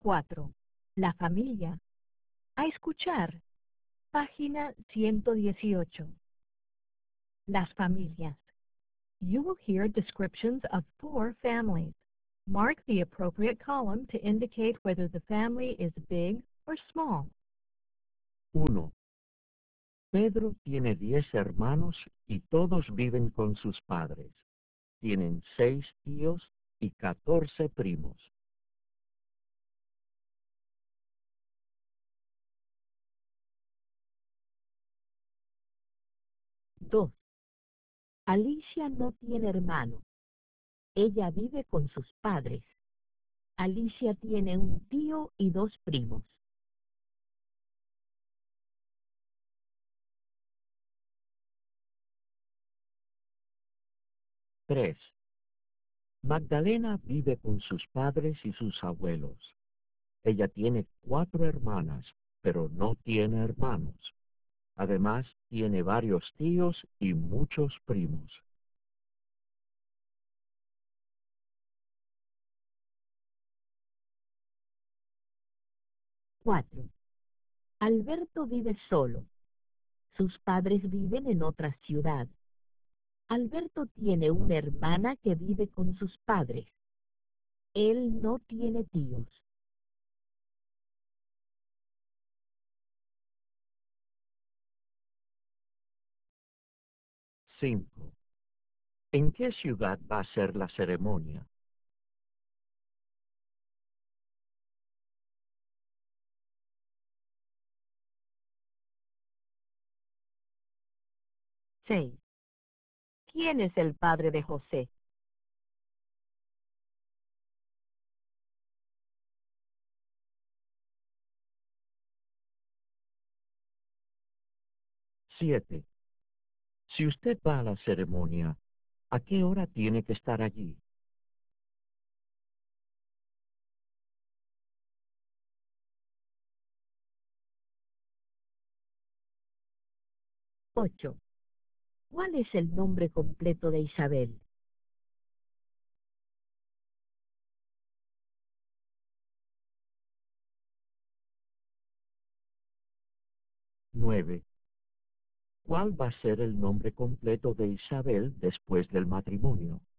4. La familia. A escuchar. Página 118. Las familias. You will hear descriptions of 4 families. Mark the appropriate column to indicate whether the family is big or small. 1. Pedro tiene 10 hermanos y todos viven con sus padres. Tienen 6 tíos y 14 primos. 2. Alicia no tiene hermanos. Ella vive con sus padres. Alicia tiene un tío y 2 primos. 3. Magdalena vive con sus padres y sus abuelos. Ella tiene 4 hermanas, pero no tiene hermanos. Además, tiene varios tíos y muchos primos. 4. Alberto vive solo. Sus padres viven en otra ciudad. Alberto tiene una hermana que vive con sus padres. Él no tiene tíos. 5. ¿En qué ciudad va a ser la ceremonia? 6. ¿Quién es el padre de José? 7. Si usted va a la ceremonia, ¿a qué hora tiene que estar allí? 8. ¿Cuál es el nombre completo de Isabel? 9. ¿Cuál va a ser el nombre completo de Isabel después del matrimonio?